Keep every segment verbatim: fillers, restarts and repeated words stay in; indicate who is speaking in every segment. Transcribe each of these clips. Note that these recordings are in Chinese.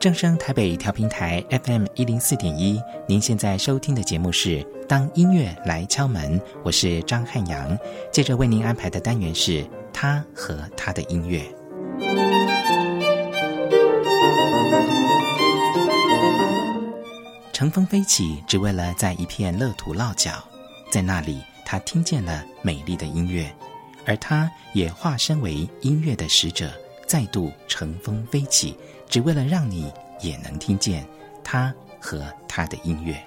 Speaker 1: 正声台北调频台 F M 一零四点一，您现在收听的节目是当音乐来敲门，我是张汉阳。接着为您安排的单元是他和他的音乐。乘风飞起，只为了在一片乐土落脚，在那里他听见了美丽的音乐，而他也化身为音乐的使者，再度乘风飞起，只为了让你也能听见他和他的音乐。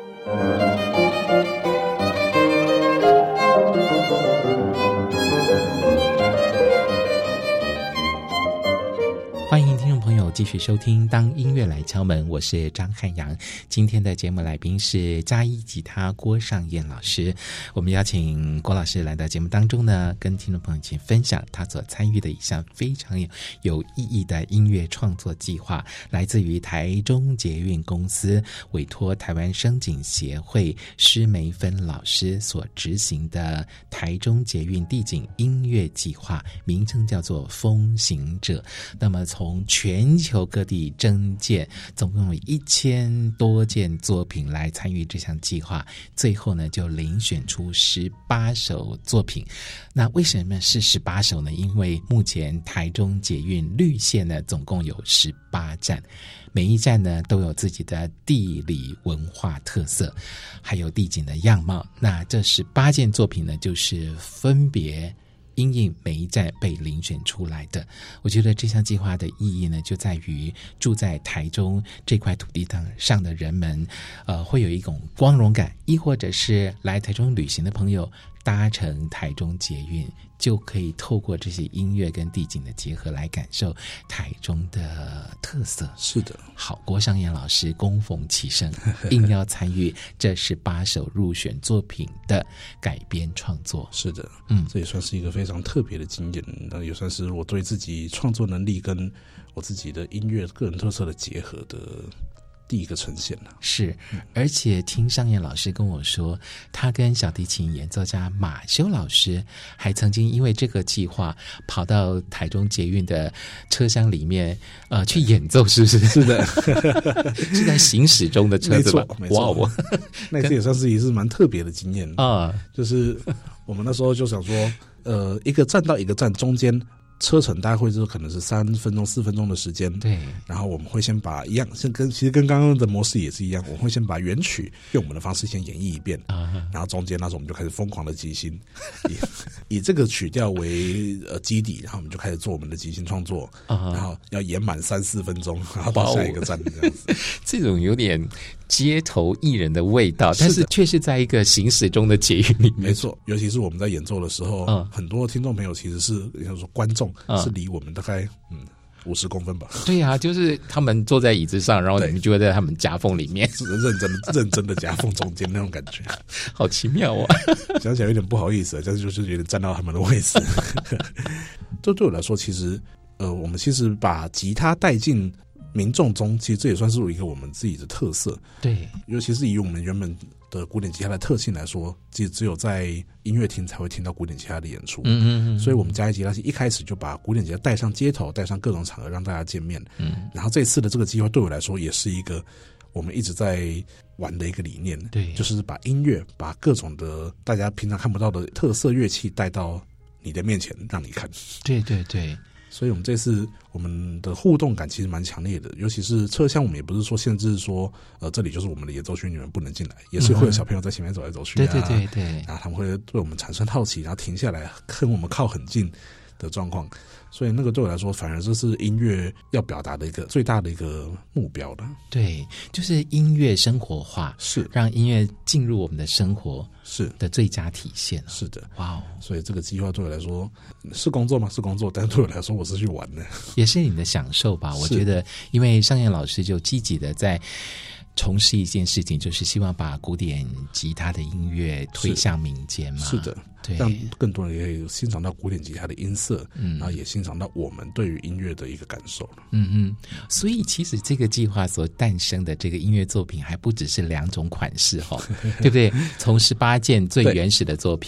Speaker 1: 欢迎听众朋友继续收听当音乐来敲门，我是张汉阳。今天的节目来宾是嘉义吉他郭尚燕老师，我们邀请郭老师来到节目当中呢，跟听众朋友一起分享他所参与的一项非常有有意义的音乐创作计划，来自于台中捷运公司委托台湾声景协会施梅芬老师所执行的台中捷运地景音乐计划，名称叫做风行者。那么从从全球各地征件，总共有一千多件作品来参与这项计划，最后呢就遴选出十八首作品。那为什么是十八首呢？因为目前台中捷运绿线呢总共有十八站，每一站呢都有自己的地理文化特色，还有地景的样貌。那这十八件作品呢，就是分别因应每一站被遴选出来的。我觉得这项计划的意义呢，就在于住在台中这块土地上的人们，呃，会有一种光荣感，亦或者是来台中旅行的朋友搭乘台中捷运，就可以透过这些音乐跟地景的结合来感受台中的特色。
Speaker 2: 是的，
Speaker 1: 好，郭尚燕老师恭逢其盛，硬要参与这十八首入选作品的改编创作。
Speaker 2: 是的，嗯，这也算是一个非常特别的经验，那也算是我对自己创作能力跟我自己的音乐个人特色的结合的第一个呈现了。
Speaker 1: 是，而且听尚燕老师跟我说，他跟小提琴演奏家马修老师还曾经因为这个计划跑到台中捷运的车厢里面呃，去演奏，是不是？
Speaker 2: 是的
Speaker 1: 是在行驶中的车子吧？
Speaker 2: 没错，哇，那次也算是一次蛮特别的经验啊。就是我们那时候就想说呃，一个站到一个站中间车程大概会是可能是三分钟四分钟的时间，
Speaker 1: 对。
Speaker 2: 然后我们会先把一样，先跟其实跟刚刚的模式也是一样，我们会先把原曲用我们的方式先演绎一遍，啊、然后中间那时候我们就开始疯狂的即兴，以以这个曲调为呃基底，然后我们就开始做我们的即兴创作，啊、然后要演满三四分钟，然后到下一个站这样子。
Speaker 1: 这种有点街头艺人的味道，但是却是在一个行驶中的捷运里面。
Speaker 2: 没错，尤其是我们在演奏的时候，嗯、很多听众朋友其实是，比如说观众。是离我们大概嗯五十公分吧。
Speaker 1: 对啊，就是他们坐在椅子上，然后你们就会在他们夹缝里面，
Speaker 2: 认真认真的夹缝中间那种感觉，
Speaker 1: 好奇妙啊！
Speaker 2: 想起来有点不好意思，但是就是有点占到他们的位置。这对我来说，其实呃，我们其实把吉他带进民众中，其实这也算是一个我们自己的特色。
Speaker 1: 对，
Speaker 2: 尤其是以我们原本的古典吉他的特性来说，其实只有在音乐厅才会听到古典吉他的演出。嗯嗯嗯。所以我们嘉义吉他系一开始就把古典吉他带上街头，带上各种场合让大家见面。嗯。然后这次的这个计划对我来说也是一个我们一直在玩的一个理念。对。就是把音乐，把各种的大家平常看不到的特色乐器带到你的面前让你看。
Speaker 1: 对对对。
Speaker 2: 所以我们这次我们的互动感其实蛮强烈的，尤其是车厢，我们也不是说限制说，呃，这里就是我们的演奏区，你们不能进来，也是会有小朋友在前面走来走去、啊，
Speaker 1: 对对对对，
Speaker 2: 然后他们会对我们产生好奇，然后停下来跟我们靠很近的状况，所以那个对我来说，反而这是音乐要表达的一个最大的一个目标的。
Speaker 1: 对，就是音乐生活化，
Speaker 2: 是让
Speaker 1: 音乐进入我们的生活。
Speaker 2: 是
Speaker 1: 的最佳体现。
Speaker 2: 是的，
Speaker 1: 哇哦！
Speaker 2: 所以这个计划对我来说是工作吗？是工作，但是对我来说我是去玩的，
Speaker 1: 也是你的享受吧。我觉得，因为尚燕老师就积极的在从事一件事情，就是希望把古典吉他的音乐推向民间嘛。
Speaker 2: 是的，对，让更多人也可以欣赏到古典吉他的音色，嗯，然后也欣赏到我们对于音乐的一个感受。
Speaker 1: 嗯嗯，所以其实这个计划所诞生的这个音乐作品，还不只是两种款式哈、哦，对不对？从十八件最原始的作品，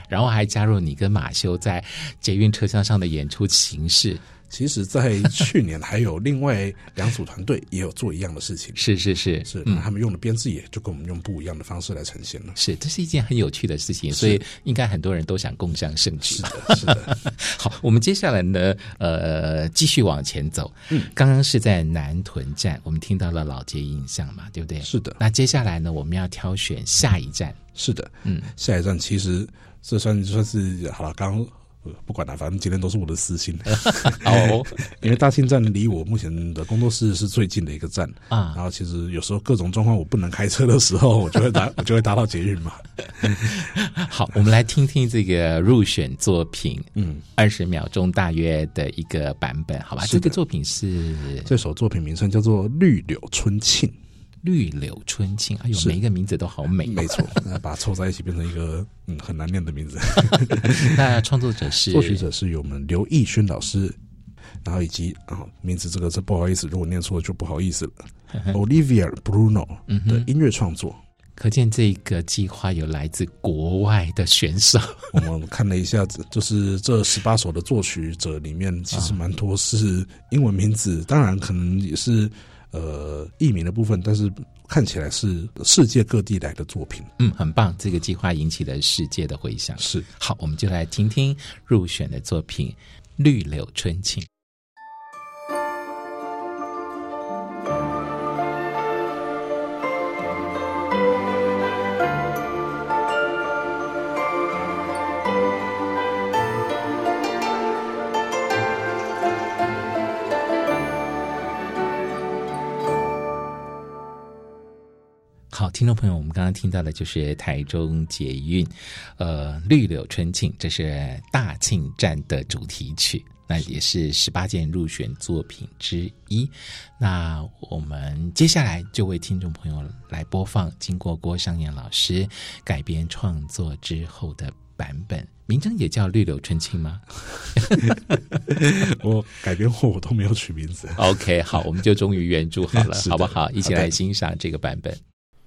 Speaker 1: 然后还加入你跟马修在捷运车厢上的演出形式。
Speaker 2: 其实在去年还有另外两组团队也有做一样的事情。
Speaker 1: 是是是
Speaker 2: 是、嗯、他们用的编制也就跟我们用不一样的方式来呈现了。
Speaker 1: 是，这是一件很有趣的事情，所以应该很多人都想共襄盛举。
Speaker 2: 是的是的
Speaker 1: 好，我们接下来呢呃继续往前走。嗯，刚刚是在南屯站我们听到了老街印象嘛，对不对？
Speaker 2: 是的。那
Speaker 1: 接下来呢我们要挑选下一站。
Speaker 2: 是的，嗯，下一站其实这算算是好了，刚刚不管了，反正今天都是我的私心。
Speaker 1: 哦，
Speaker 2: 因为大庆站离我目前的工作室是最近的一个站啊。然后其实有时候各种状况我不能开车的时候，我就会搭我就会搭到捷运嘛。
Speaker 1: 好，我们来听听这个入选作品，嗯，二十秒钟大约的一个版本，好吧？这个作品是
Speaker 2: 这首作品名称叫做《绿柳春沁》。
Speaker 1: 绿柳春沁，哎呦，每一个名字都好美。
Speaker 2: 没错，把它凑在一起变成一个嗯很难念的名字。
Speaker 1: 那创作者是
Speaker 2: 作曲者是由我们刘奕勋老师，然后以及啊、哦、名字这个是不好意思，如果念错就不好意思了。Olivia Bruno 的音乐创作。
Speaker 1: 可见这个计划有来自国外的选手。
Speaker 2: 我们看了一下，就是这十八首的作曲者里面，其实蛮多是英文名字，当然可能也是。呃，译名的部分，但是看起来是世界各地来的作品。
Speaker 1: 嗯，很棒，这个计划引起了世界的回响。
Speaker 2: 是，
Speaker 1: 好，我们就来听听入选的作品《绿柳春沁》。好，听众朋友，我们刚刚听到的就是台中捷运呃绿柳春沁，这是大庆站的主题曲，那也是十八件入选作品之一。那我们接下来就为听众朋友来播放经过郭尚彦老师改编创作之后的版本，名称也叫绿柳春沁吗？
Speaker 2: 我改编后我都没有取名字。
Speaker 1: OK， 好，我们就忠于原著好了，好不好？一起来欣赏这个版本。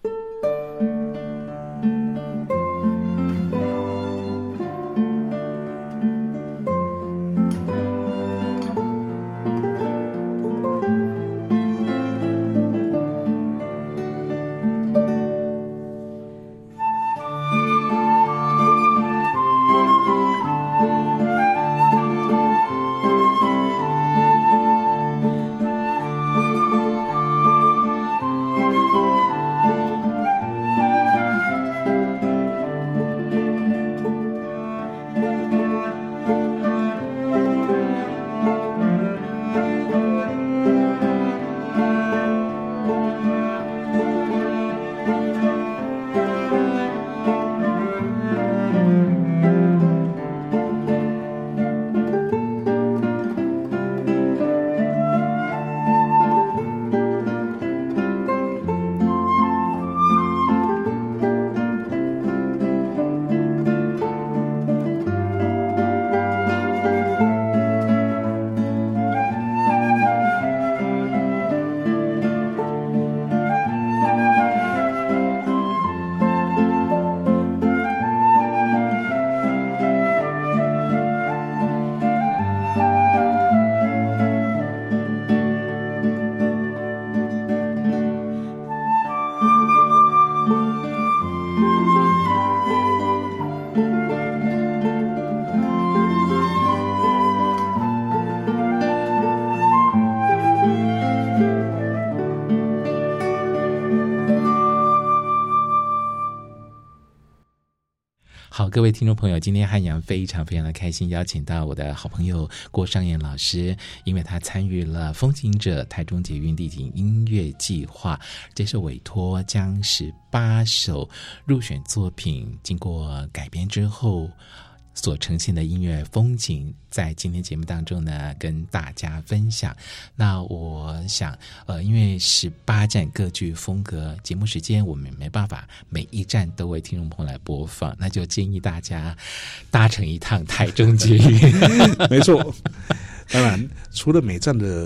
Speaker 1: 好，各位听众朋友，今天汉阳非常非常的开心，邀请到我的好朋友郭尚彦老师，因为他参与了风行者台中捷运地景音乐计划，接受委托，将十八首入选作品经过改编之后所呈现的音乐风景，在今天节目当中呢跟大家分享。那我想呃，因为十八站各具风格，节目时间我们没办法每一站都为听众朋友来播放，那就建议大家搭乘一趟台中捷运。
Speaker 2: 没错，当然除了每站的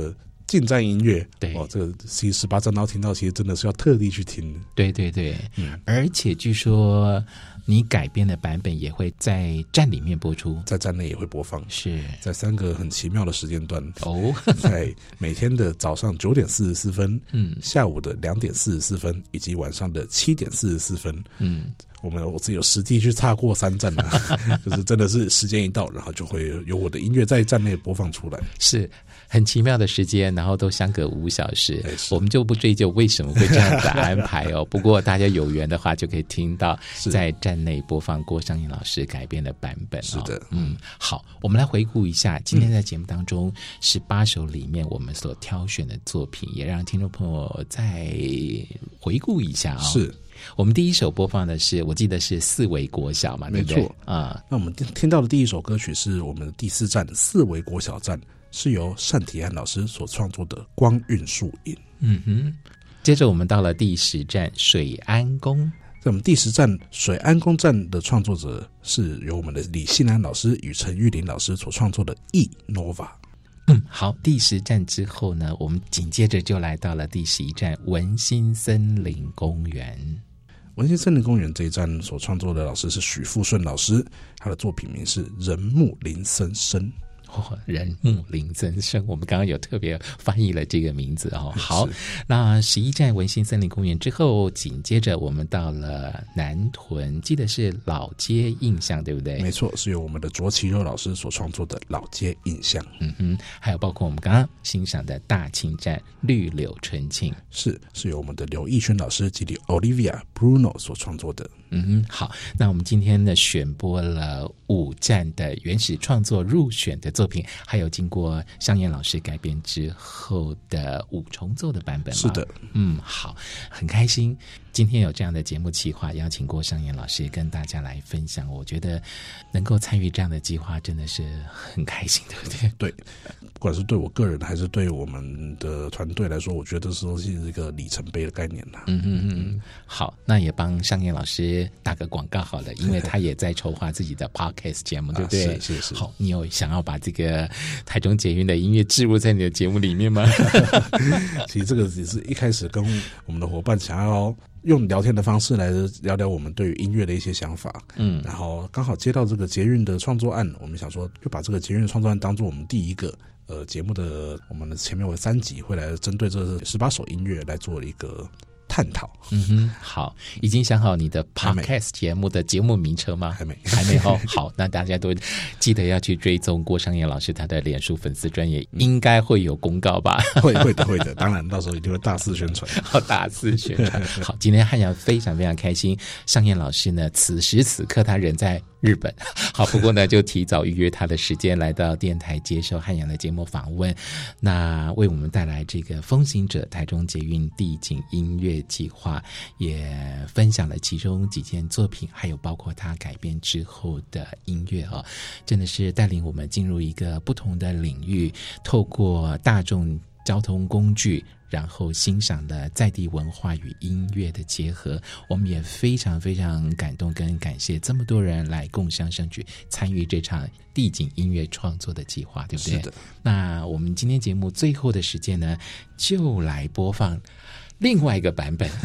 Speaker 2: 近战音乐，
Speaker 1: 对，
Speaker 2: 哦，这个其实十八站到听到，其实真的是要特地去听的。
Speaker 1: 对对对，嗯，而且据说你改编的版本也会在站里面播出，
Speaker 2: 在站内也会播放，
Speaker 1: 是
Speaker 2: 在三个很奇妙的时间段
Speaker 1: 哦，
Speaker 2: 在每天的早上九点四十四分，
Speaker 1: 嗯，
Speaker 2: 下午的两点四十四分，以及晚上的七点四十四分，嗯。我们我自己有实际去踏过三站啊，就是真的是时间一到，然后就会有我的音乐在站内播放出来，
Speaker 1: 是很奇妙的时间，然后都相隔五小时，我们就不追究为什么会这样子安排哦。不过大家有缘的话，就可以听到在站内播放郭尚燕老师改编的版本、哦。
Speaker 2: 是的，
Speaker 1: 嗯，好，我们来回顾一下今天在节目当中十八首里面我们所挑选的作品，也让听众朋友再回顾一下啊、哦。
Speaker 2: 是。
Speaker 1: 我们第一首播放的是，我记得是四维国小嘛，
Speaker 2: 没错
Speaker 1: 对不对啊。
Speaker 2: 那我们听到的第一首歌曲是我们的第四站四维国小站，是由单体安老师所创作的《光晕树影》。
Speaker 1: 嗯哼，接着我们到了第十站水安宫。
Speaker 2: 在我们第十站水安宫站的创作者是由我们的李信安老师与陈玉林老师所创作的《E Nova》。
Speaker 1: 嗯，好，第十站之后呢，我们紧接着就来到了第十一站文心森林公园。
Speaker 2: 文心森林公园这一站所创作的老师是许富顺老师，他的作品名是人木林森生。
Speaker 1: 哦，人木林森生，我们刚刚有特别翻译了这个名字哦。好，那十一站文心森林公园之后，紧接着我们到了南屯，记得是老街印象对不对？
Speaker 2: 没错，是由我们的卓其肉老师所创作的老街印象。
Speaker 1: 嗯哼，还有包括我们刚刚欣赏的大庆站绿柳春庆，
Speaker 2: 是是由我们的刘义轩老师及 Olivia Bruno 所创作的。
Speaker 1: 嗯哼，好，那我们今天呢选播了五站的原始创作入选的作品，还有经过尚燕老师改编之后的五重奏的版本吗？
Speaker 2: 是的，
Speaker 1: 嗯，好，很开心今天有这样的节目企划，邀请过尚燕老师跟大家来分享，我觉得能够参与这样的计划真的是很开心，对不对？
Speaker 2: 对，不管是对我个人还是对我们的团队来说，我觉得这是一个里程碑的概念啦。
Speaker 1: 嗯嗯嗯，好，那也帮尚燕老师打个广告好了，因为他也在筹划自己的 podcast 节目，对不对？
Speaker 2: 啊、是是是。
Speaker 1: 好，你有想要把这个台中捷运的音乐置入在你的节目里面吗？
Speaker 2: 其实这个只是一开始跟我们的伙伴想要用聊天的方式来聊聊我们对于音乐的一些想法，嗯，然后刚好接到这个捷运的创作案，我们想说就把这个捷运的创作案当做我们第一个呃节目的，我们的前面有三集会来针对这十八首音乐来做一个探讨。
Speaker 1: 嗯哼，好，已经想好你的 podcast 节目的节目名称吗？
Speaker 2: 还没，
Speaker 1: 还没哦。好，那大家都记得要去追踪郭尚燕老师他的脸书粉丝专页，应该会有公告吧？
Speaker 2: 会会的会的，当然到时候一定会大肆宣传。
Speaker 1: 好，大肆宣传。好，今天汉阳非常非常开心，尚燕老师呢，此时此刻他人在日本。好，不过呢，就提早预约他的时间来到电台接受汉阳的节目访问，那为我们带来这个风行者台中捷运地景音乐计划，也分享了其中几件作品，还有包括他改编之后的音乐啊，真的是带领我们进入一个不同的领域，透过大众交通工具，然后欣赏了在地文化与音乐的结合。我们也非常非常感动跟感谢这么多人来共襄盛举，参与这场地景音乐创作的计划，对不对？
Speaker 2: 是的。
Speaker 1: 那我们今天节目最后的时间呢，就来播放另外一个版本。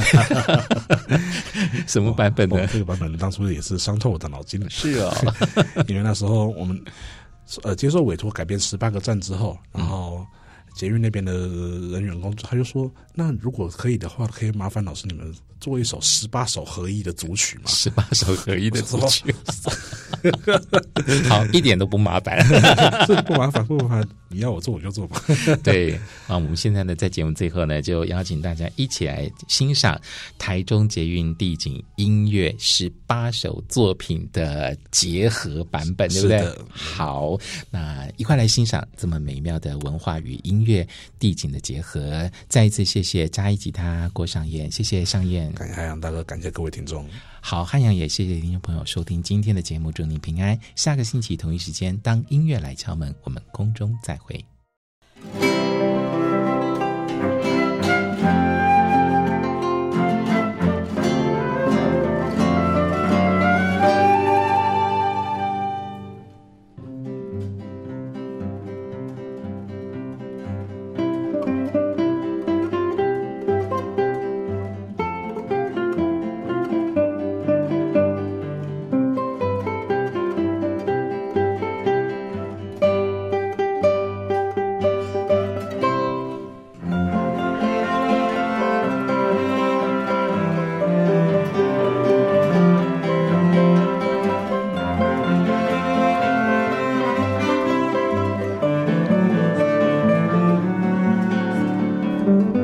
Speaker 1: 什么版本呢？
Speaker 2: 哦哦、这个版本当初也是伤透我的脑筋了。
Speaker 1: 是哦，
Speaker 2: 因为那时候我们呃接受委托改编十八个站之后，然后捷运那边的人员工作，他就说，那如果可以的话，可以麻烦老师你们做一首十八首合一的组曲吗？
Speaker 1: 十八首合一的组曲。好，一点都不麻烦。
Speaker 2: 这不麻烦不麻烦，你要我做我就做吧。
Speaker 1: 对啊，我们现在呢在节目最后呢，就邀请大家一起来欣赏台中捷运地景音乐十八首作品的结合版本，对不对？好，那一块来欣赏这么美妙的文化与音乐地景的结合。再一次谢谢嘉义吉他郭尚燕，谢谢尚燕，
Speaker 2: 感谢汉阳大哥，感谢各位听众。
Speaker 1: 好，汉阳也谢谢听众朋友收听今天的节目，祝您平安。下个星期同一时间，当音乐来敲门，我们空中再会。 拜。